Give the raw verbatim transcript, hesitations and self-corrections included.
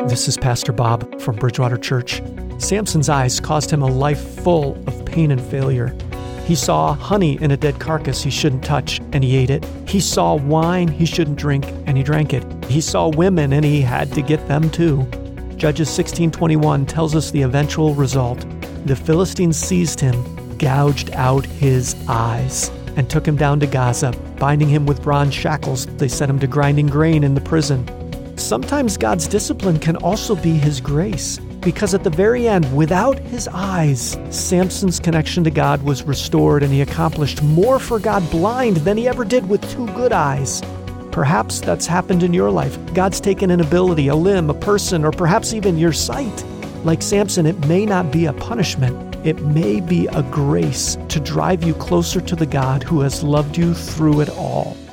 This is Pastor Bob from Bridgewater Church. Samson's eyes caused him a life full of pain and failure. He saw honey in a dead carcass he shouldn't touch, and he ate it. He saw wine he shouldn't drink, and he drank it. He saw women, and he had to get them too. Judges sixteen twenty-one tells us the eventual result. The Philistines seized him, gouged out his eyes, and took him down to Gaza. Binding him with bronze shackles, they sent him to grinding grain in the prison. Sometimes God's discipline can also be His grace, because at the very end, without his eyes, Samson's connection to God was restored, and he accomplished more for God blind than he ever did with two good eyes. Perhaps that's happened in your life. God's taken an ability, a limb, a person, or perhaps even your sight. Like Samson, it may not be a punishment. It may be a grace to drive you closer to the God who has loved you through it all.